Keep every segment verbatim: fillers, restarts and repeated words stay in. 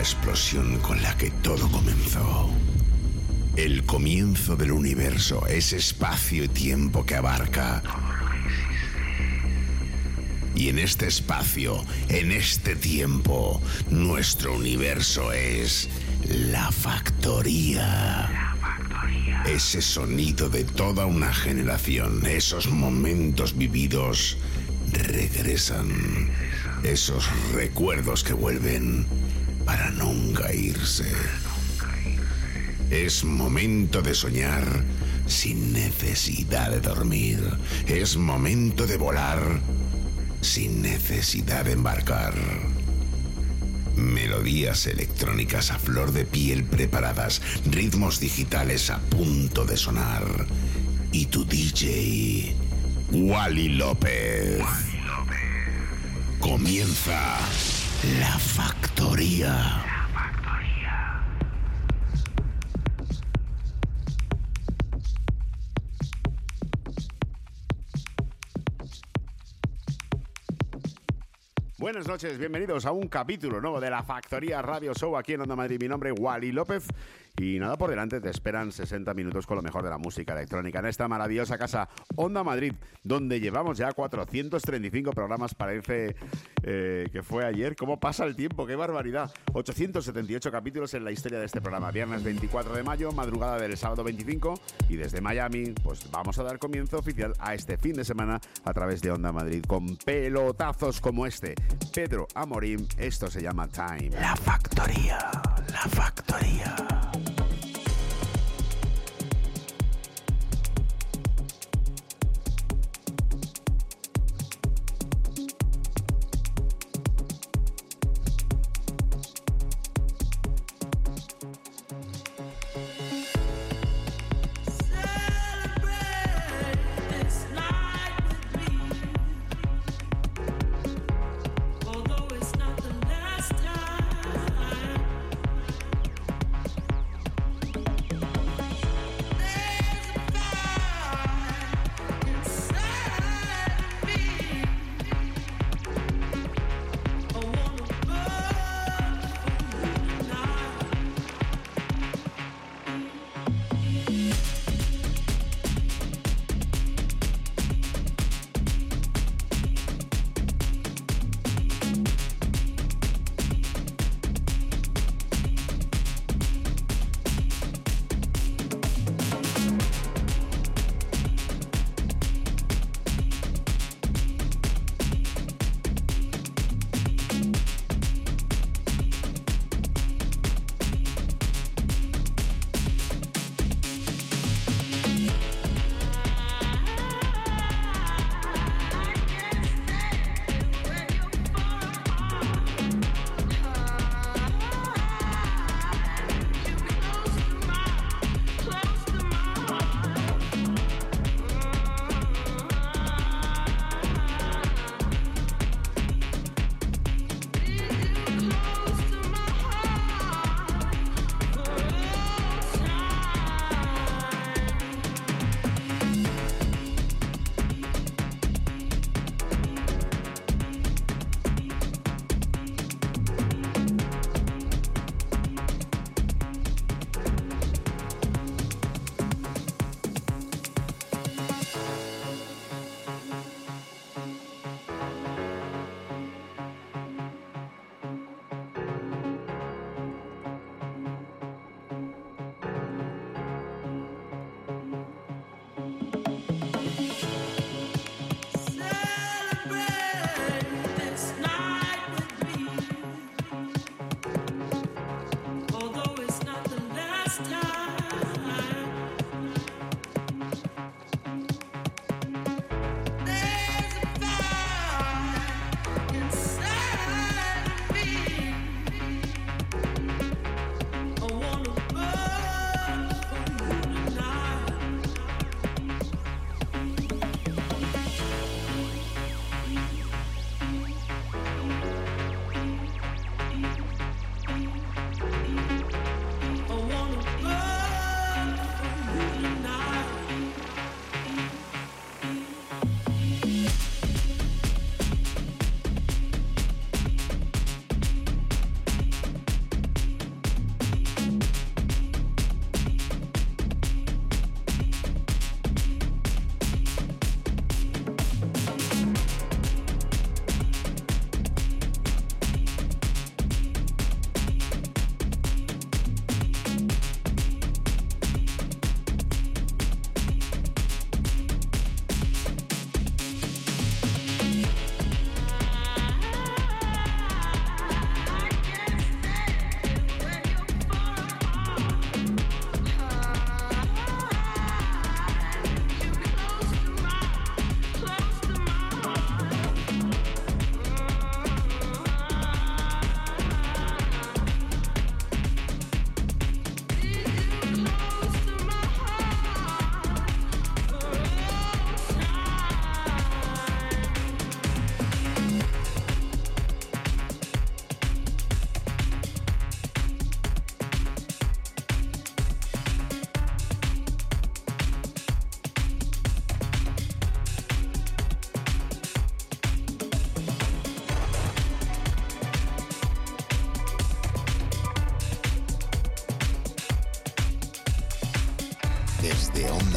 explosión con la que todo comenzó. El comienzo del universo es espacio y tiempo que abarca. Y en este espacio, en este tiempo, nuestro universo es la factoría. La factoría. Ese sonido de toda una generación, esos momentos vividos regresan. Esos recuerdos que vuelven para nunca irse. Es momento de soñar sin necesidad de dormir. Es momento de volar sin necesidad de embarcar. Melodías electrónicas a flor de piel preparadas, ritmos digitales a punto de sonar. Y tu D J, Wally López. Wally López. Comienza La Factoría. Buenas noches, bienvenidos a un capítulo nuevo de La Factoría Radio Show aquí en Onda Madrid. Mi nombre es Wally López y nada por delante, te esperan sesenta minutos con lo mejor de la música electrónica en esta maravillosa casa Onda Madrid, donde llevamos ya cuatrocientos treinta y cinco programas. Parece eh, que fue ayer. ¿Cómo pasa el tiempo? ¡Qué barbaridad! ochocientos setenta y ocho capítulos en la historia de este programa. Viernes veinticuatro de mayo, madrugada del sábado veinticinco, y desde Miami pues vamos a dar comienzo oficial a este fin de semana a través de Onda Madrid con pelotazos como este. Pedro Amorim, esto se llama Time. La Factoría, La Factoría.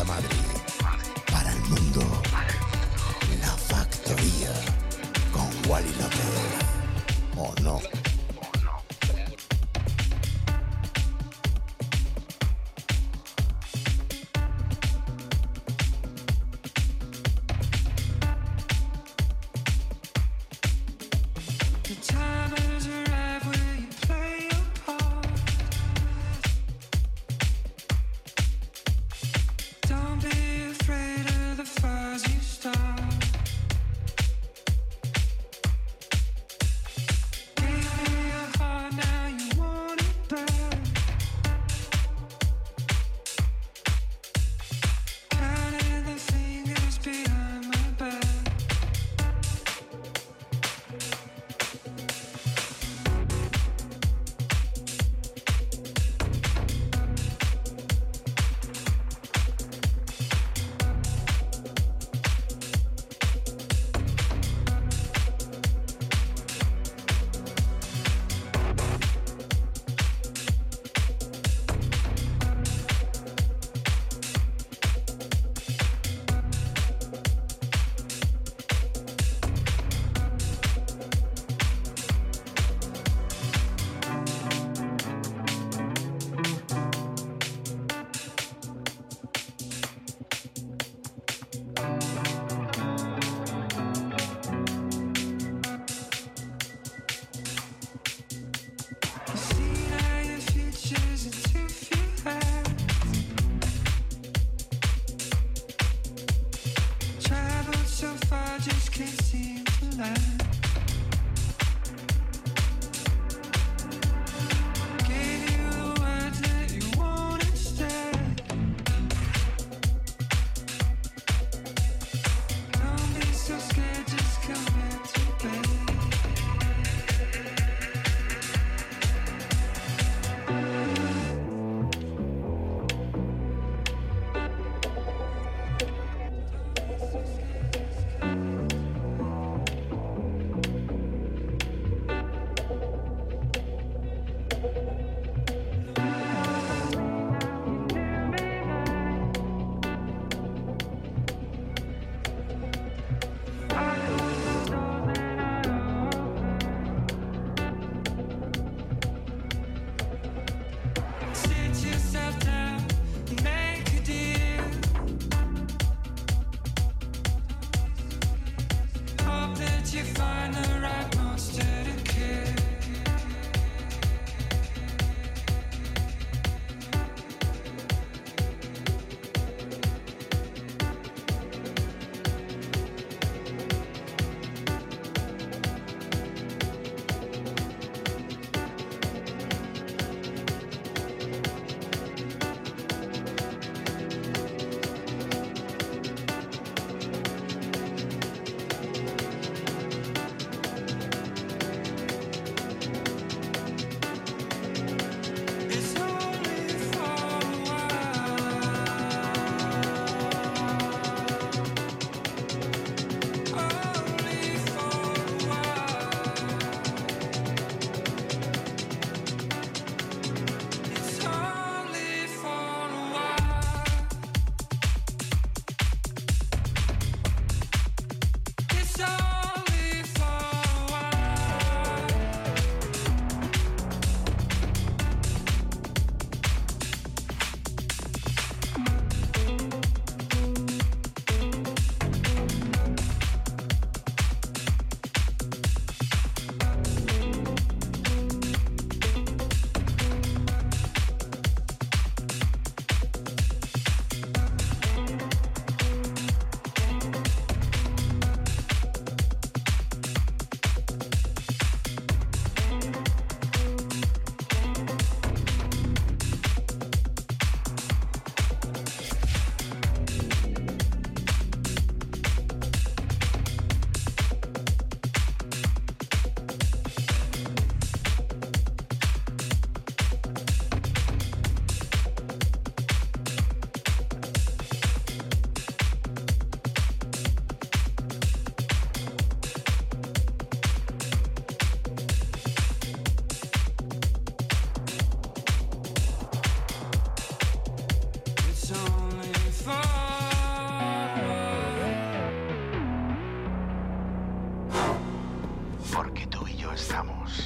Onda Madrid. Para el mundo. La Factoría. Con Wally López. ¿O no?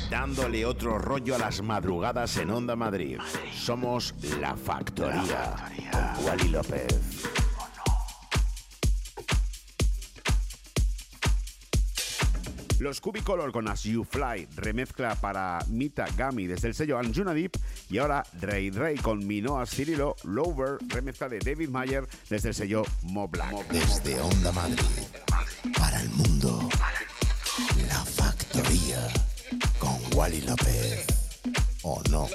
dándole otro rollo a las madrugadas en Onda Madrid. Somos La Factoría, con Wally López. Los Cubicolor con As You Fly, remezcla para Mita Gami desde el sello Anjuna Deep, y ahora Ray Ray con Minoa Cirilo, Lover, remezcla de David Mayer desde el sello Mo Black. Desde Onda Madrid, para el mundo, La Factoría, con Wally López, ¿o no?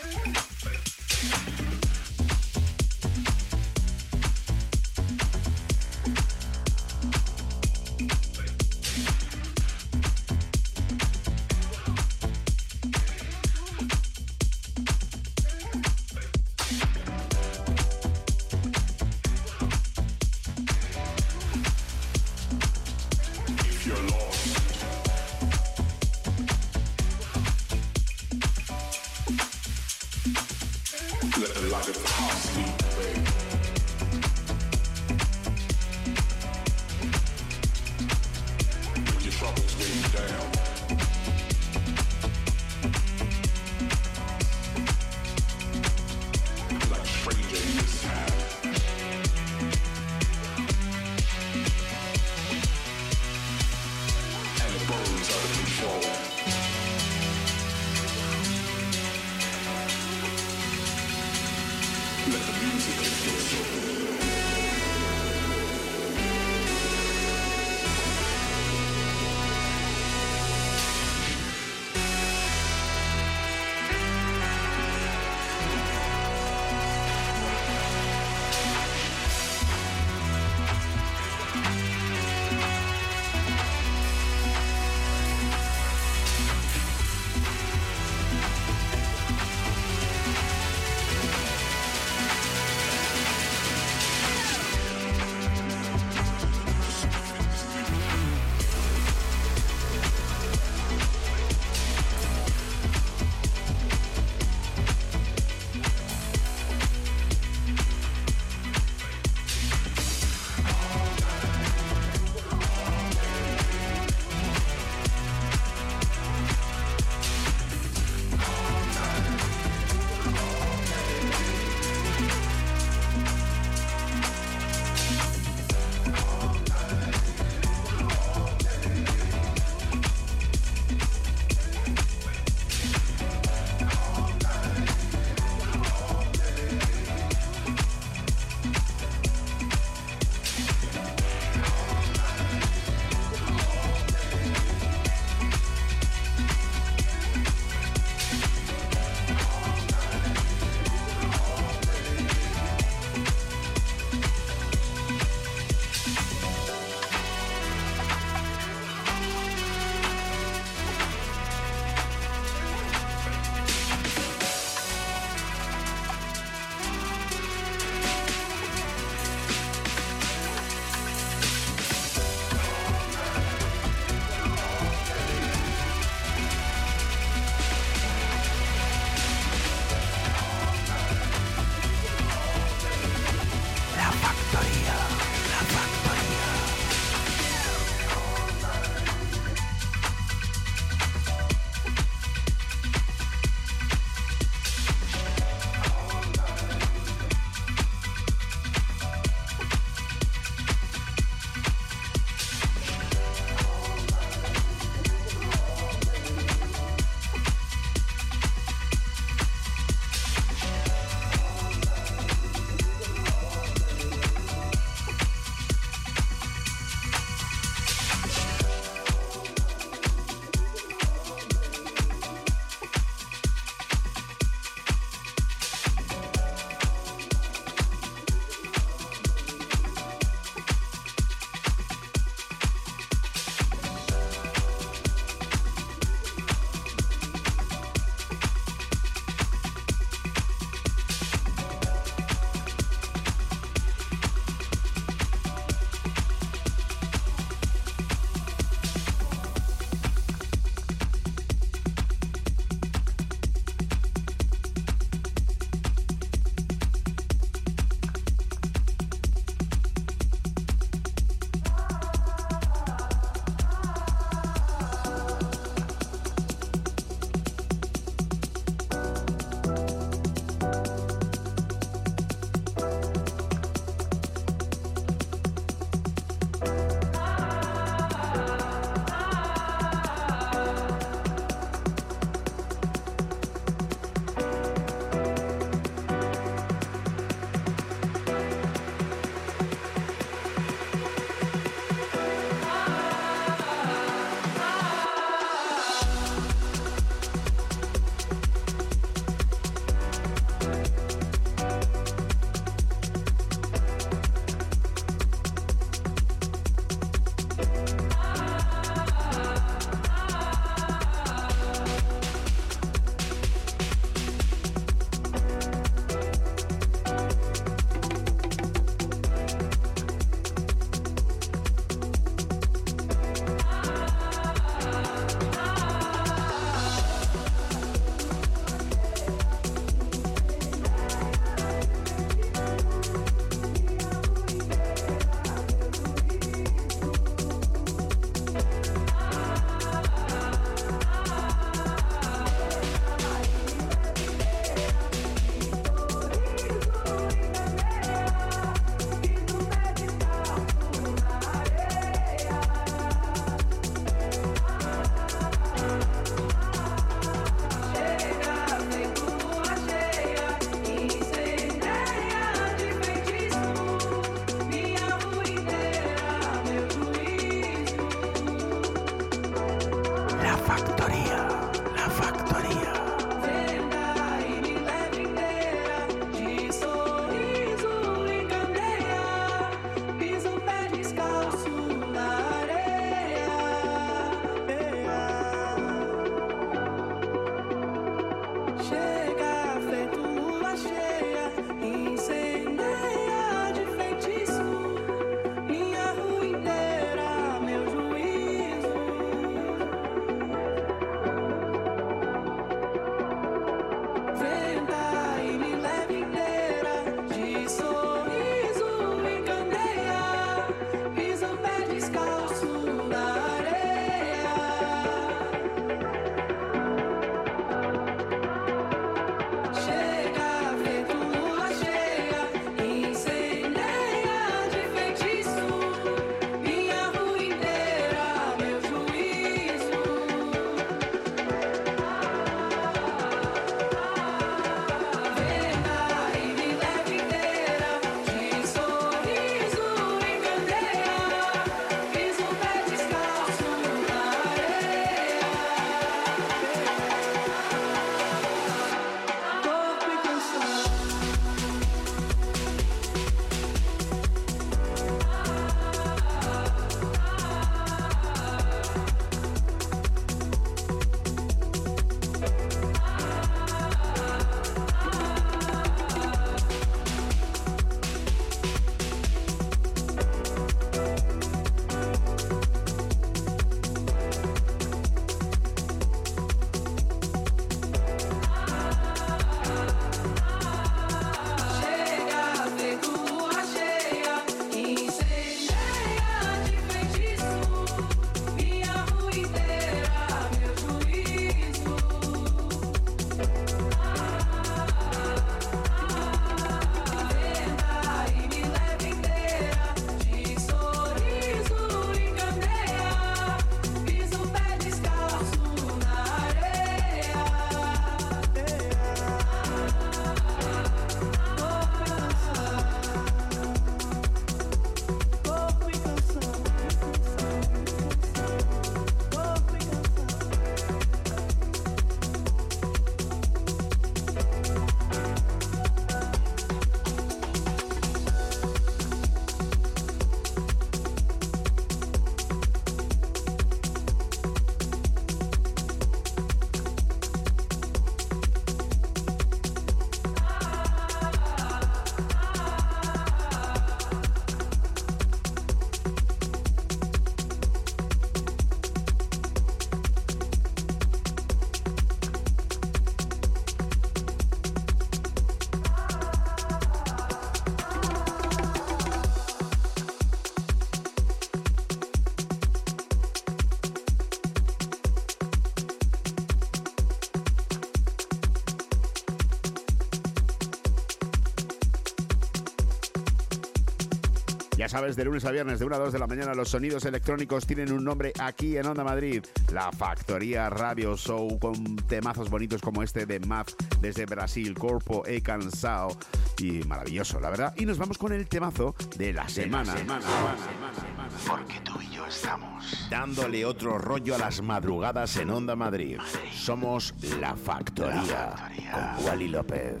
Ya sabes, de lunes a viernes, de una a dos de la mañana, los sonidos electrónicos tienen un nombre aquí en Onda Madrid. La Factoría Radio Show, con temazos bonitos como este de Math desde Brasil, Corpo e Cansao. Y maravilloso, la verdad. Y nos vamos con el temazo de la semana. De la semana, semana, semana, semana. Porque tú y yo estamos dándole otro rollo a las madrugadas en Onda Madrid. Madrid. Somos La Factoría, la Factoría. Con Wally López.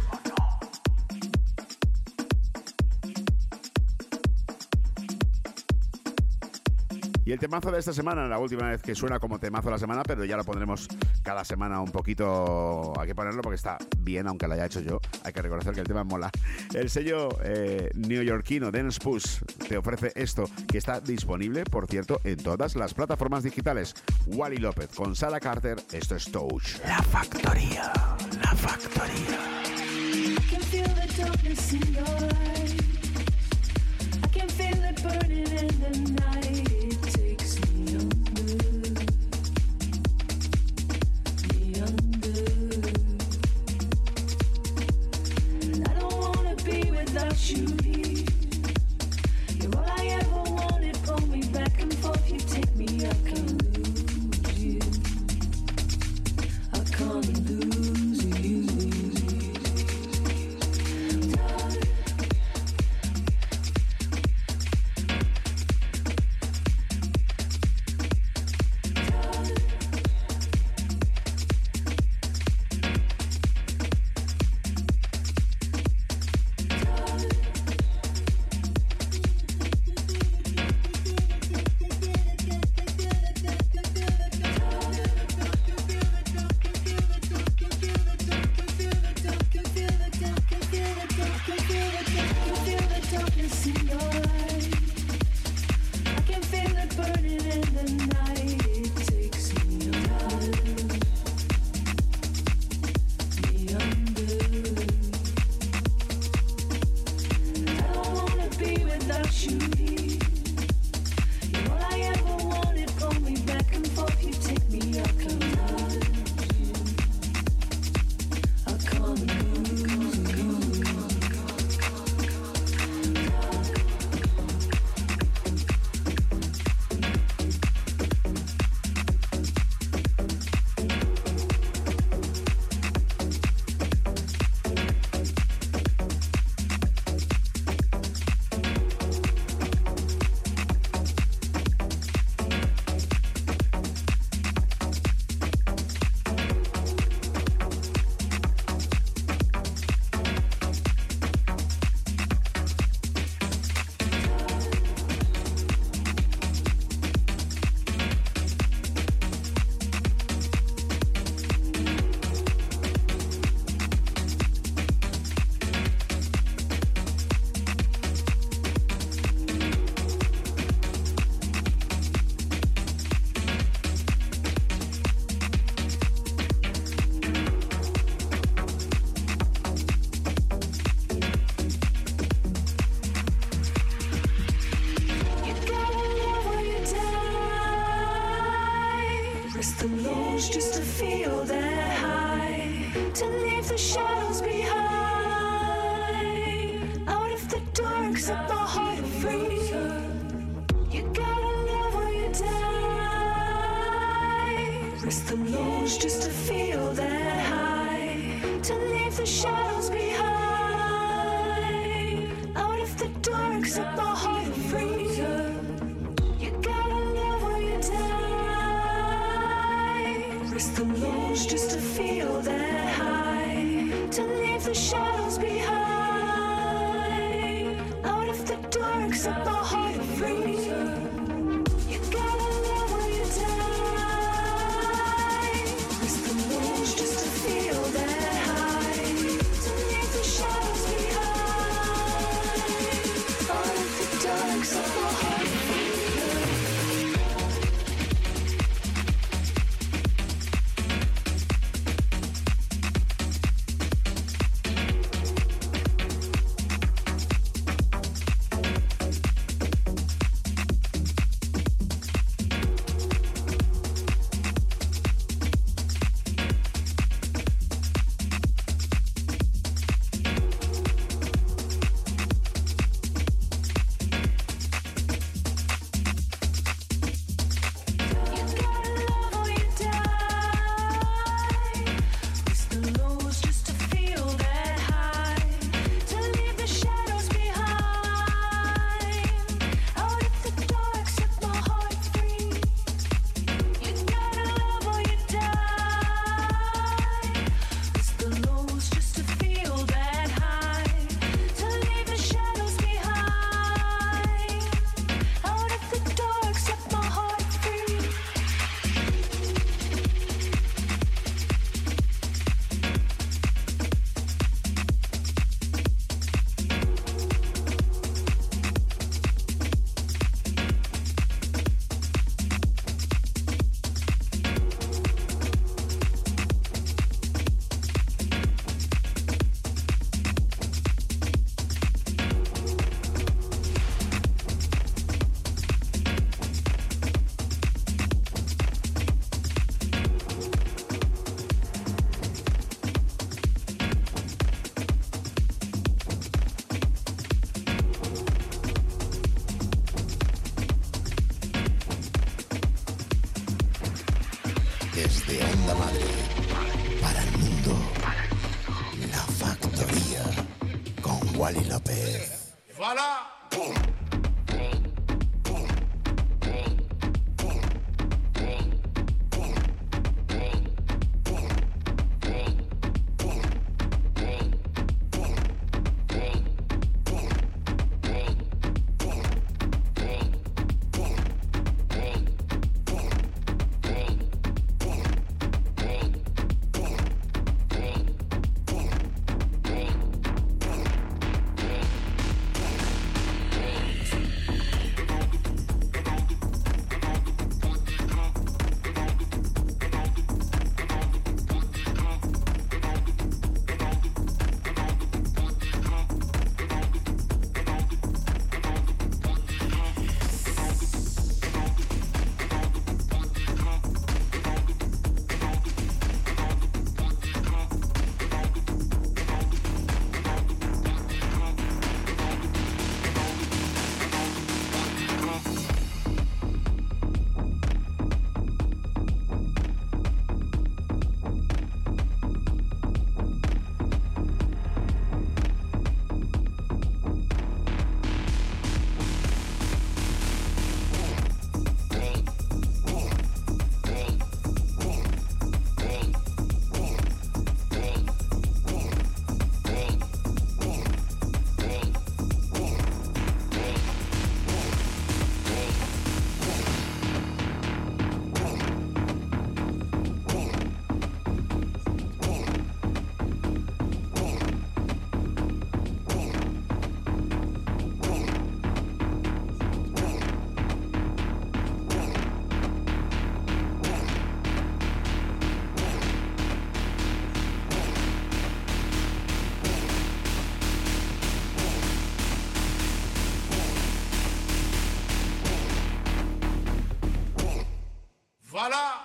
Y el temazo de esta semana, la última vez que suena como temazo de la semana, pero ya lo pondremos cada semana un poquito. Hay que ponerlo porque está bien, aunque lo haya hecho yo. Hay que reconocer que el tema mola. El sello eh, neoyorquino Dance Push te ofrece esto, que está disponible, por cierto, en todas las plataformas digitales. Wally López con Sarah Carter. Esto es Touch. La Factoría, La Factoría. Onda Madrid. Para el mundo. La Factoría. Con Wally López. ¡Voilà! ¡Pum! Voilà!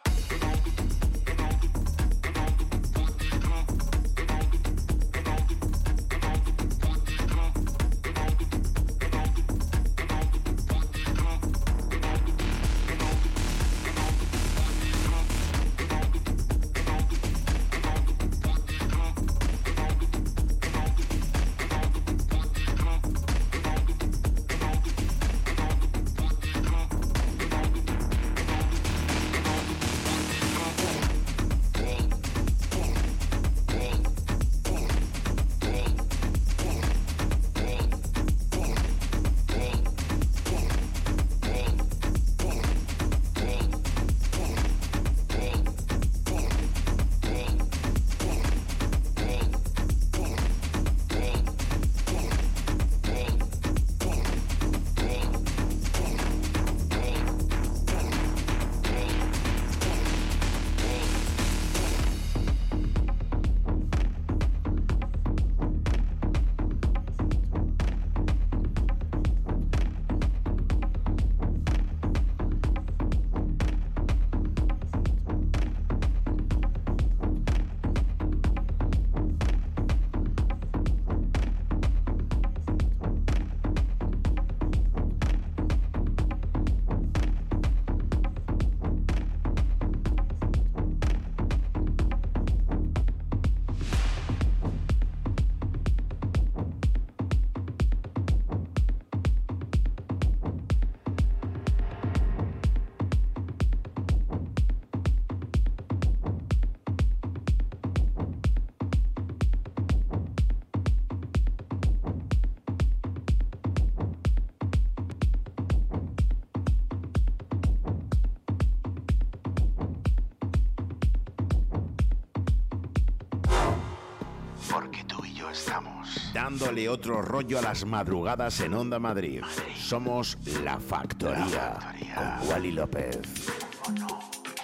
Porque tú y yo estamos dándole otro rollo a las madrugadas en Onda Madrid. Madrid. Somos La Factoría, La Factoría. Con Wally López. ¿O no?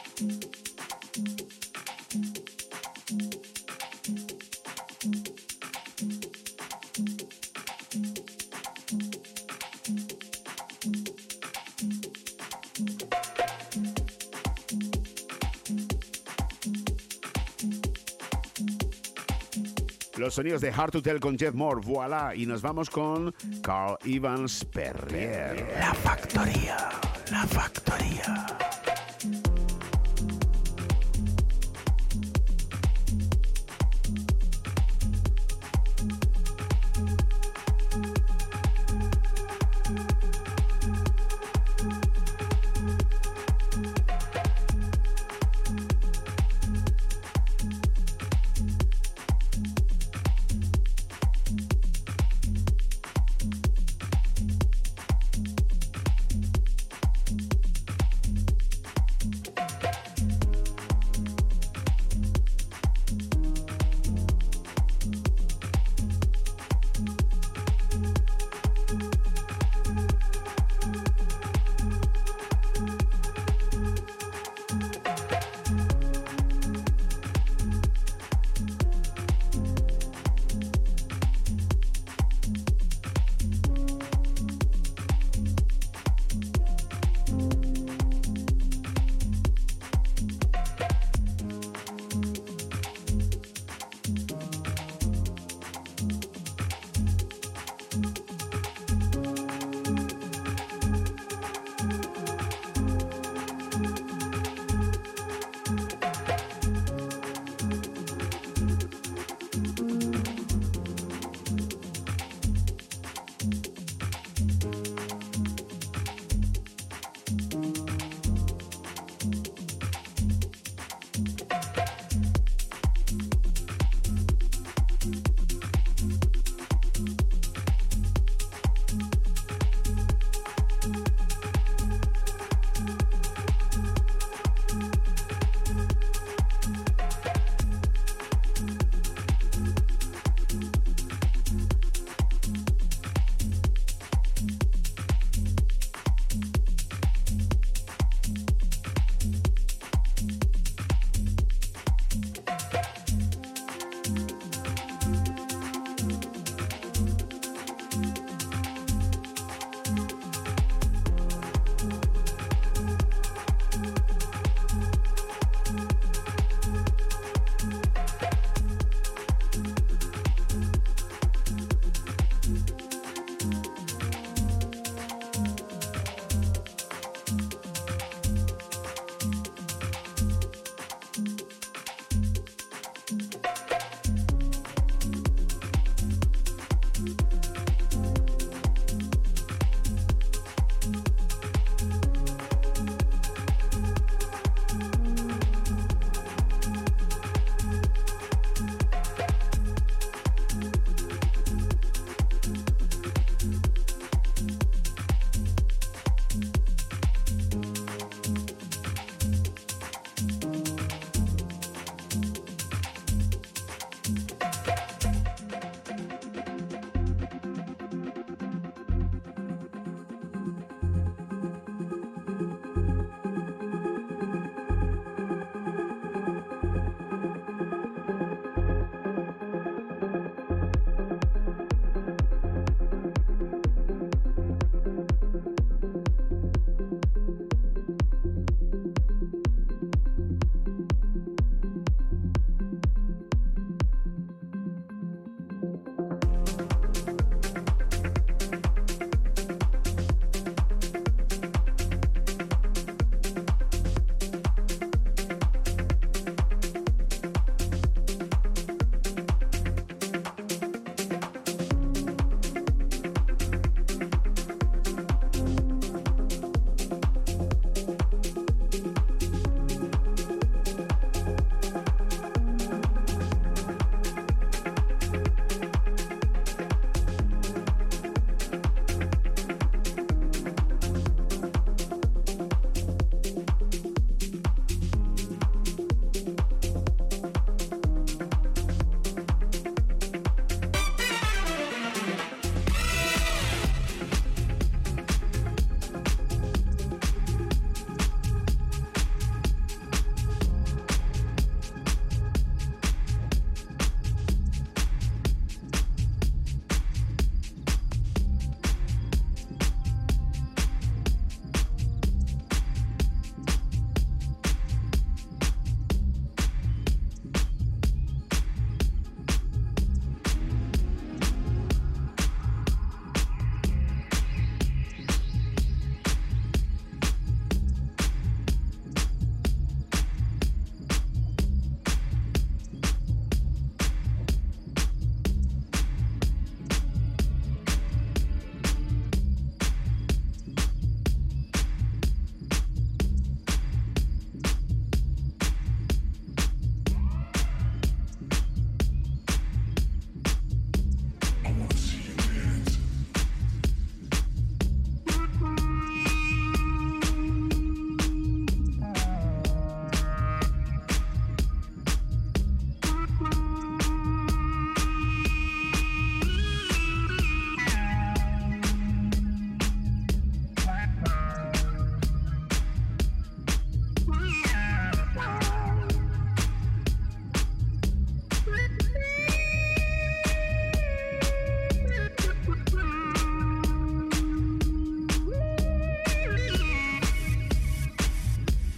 Los sonidos de Hard to Tell con Jeff Moore, voilà, y nos vamos con Carl Evans Perrier. La Factoría, La Factoría.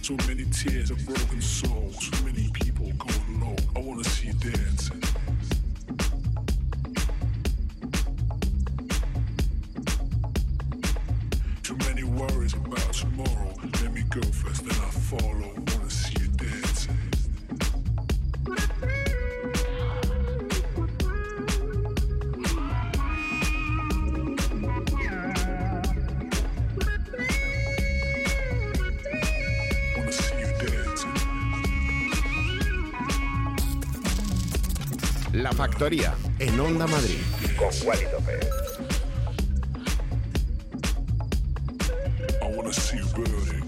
So many tears of broken souls, so many people going low. I wanna see you dancing. Too many worries about tomorrow. Let me go first, then I follow. Wanna see you dancing. La Factoría en Onda Madrid con Wally López. I wanna see you burning.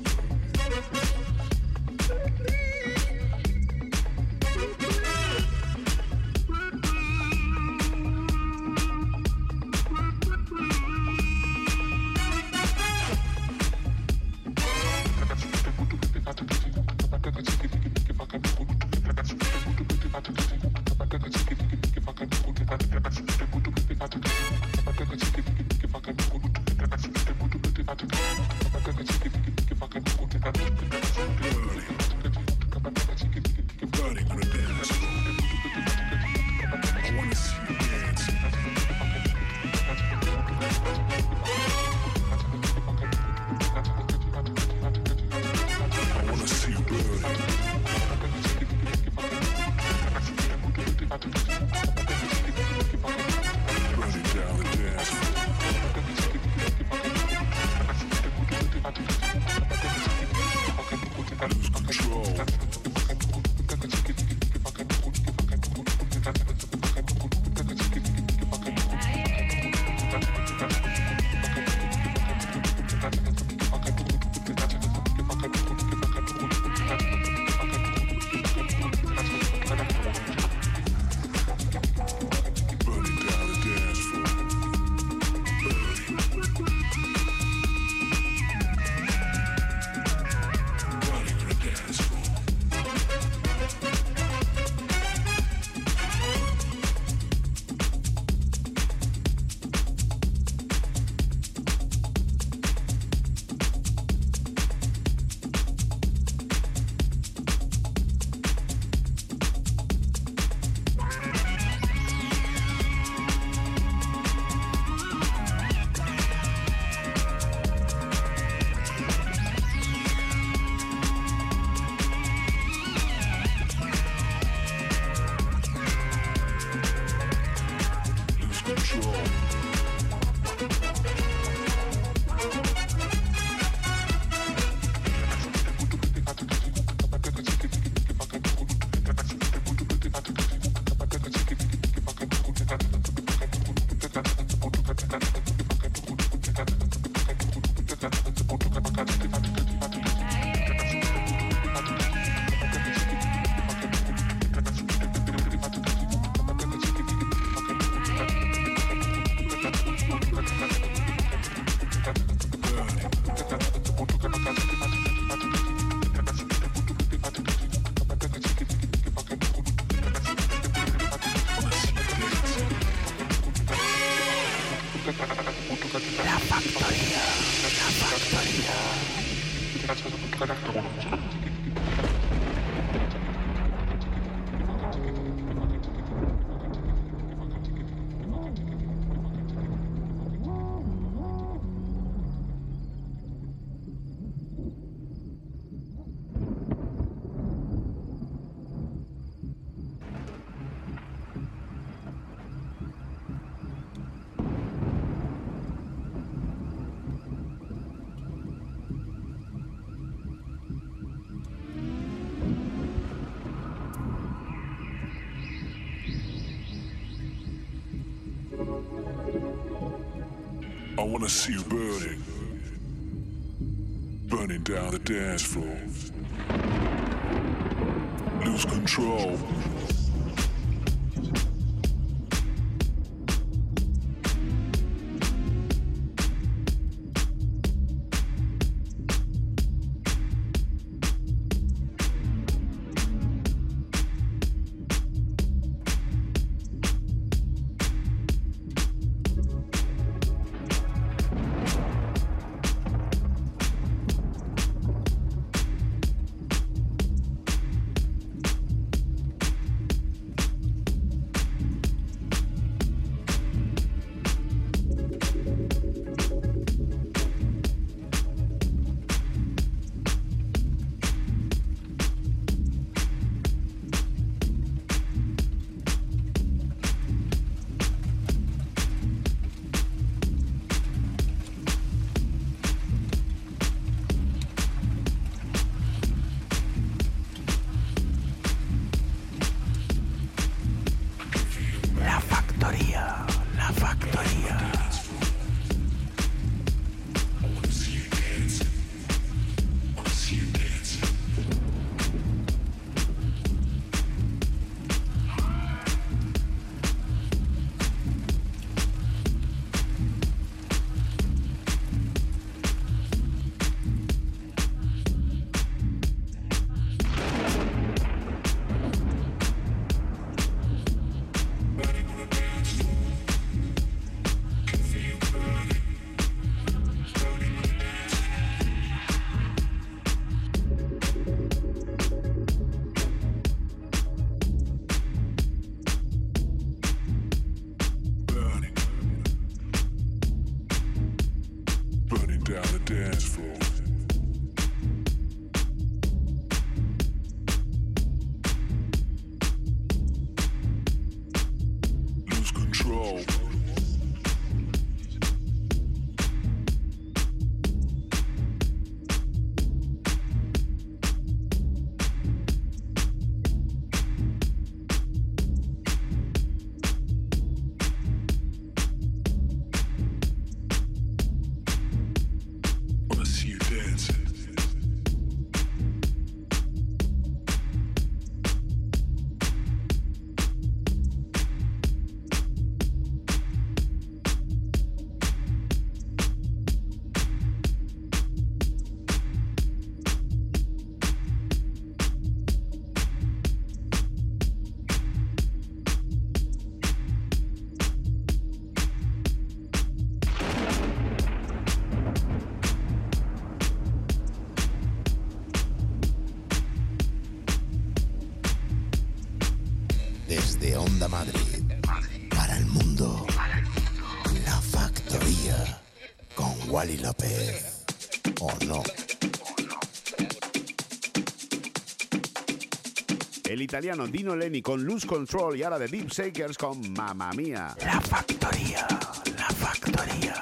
I wanna see you burning, burning down the dance floor. Lose control. down the dance floor. Lose control. Desde Onda Madrid, para el mundo, La Factoría, con Wally López, ¿o no? El italiano Dino Lenny con Lose Control y ahora de Deep Shakers con Mamma Mia. La Factoría, La Factoría.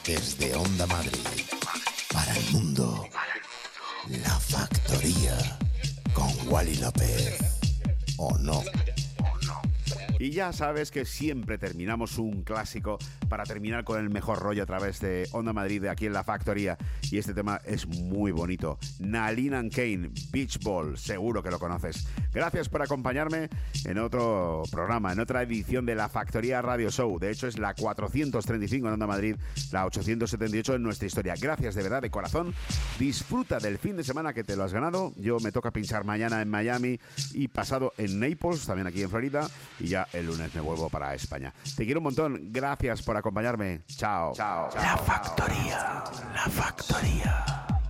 Desde Onda Madrid, para el mundo, La Factoría, con Wally López. ¿O no? Y ya sabes que siempre terminamos un clásico para terminar con el mejor rollo a través de Onda Madrid, de aquí en La Factoría. Y este tema es muy bonito. Nalin and Kane, Beach Ball, seguro que lo conoces. Gracias por acompañarme en otro programa, en otra edición de La Factoría Radio Show. De hecho, es la cuatrocientos treinta y cinco en Onda Madrid, la ochocientos setenta y ocho en nuestra historia. Gracias de verdad, de corazón. Disfruta del fin de semana que te lo has ganado. Yo me toca pinchar mañana en Miami y pasado en Naples, también aquí en Florida. Y ya el lunes me vuelvo para España. Te quiero un montón. Gracias por acompañarme. Chao. Chao. La Factoría. La Factoría.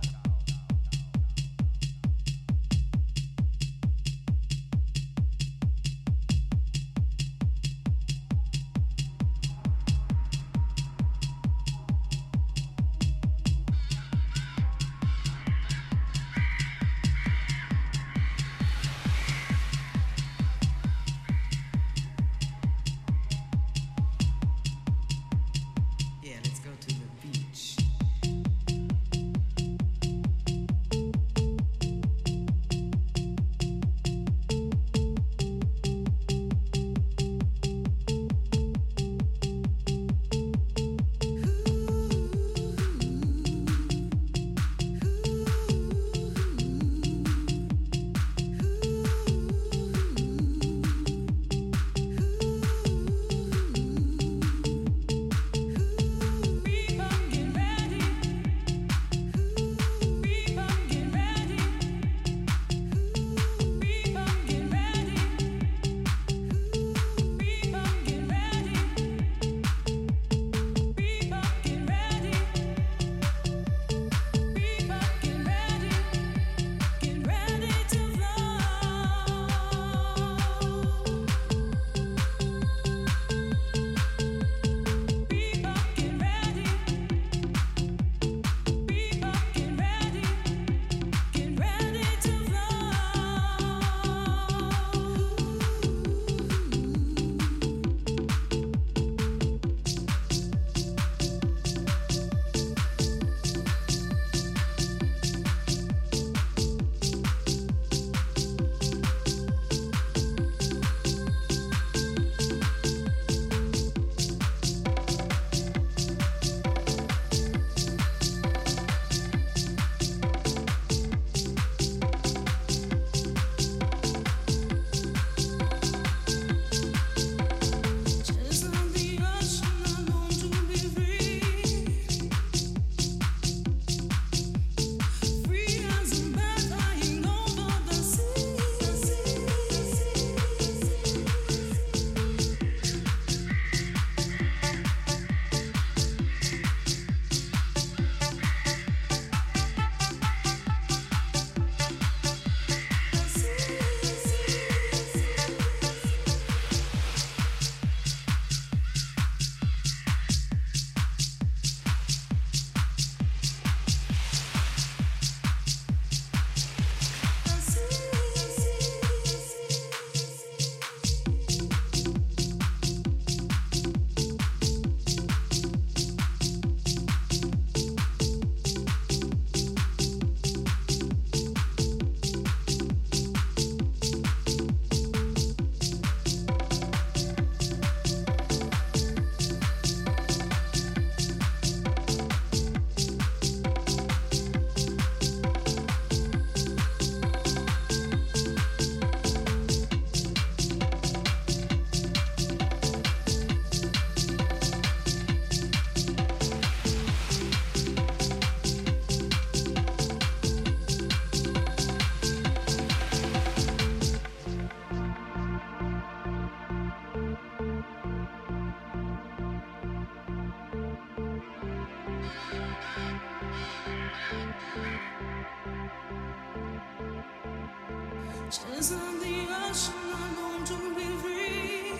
Just on the ocean, I long to be free.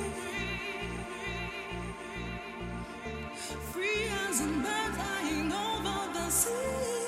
Free as a bird flying over the sea.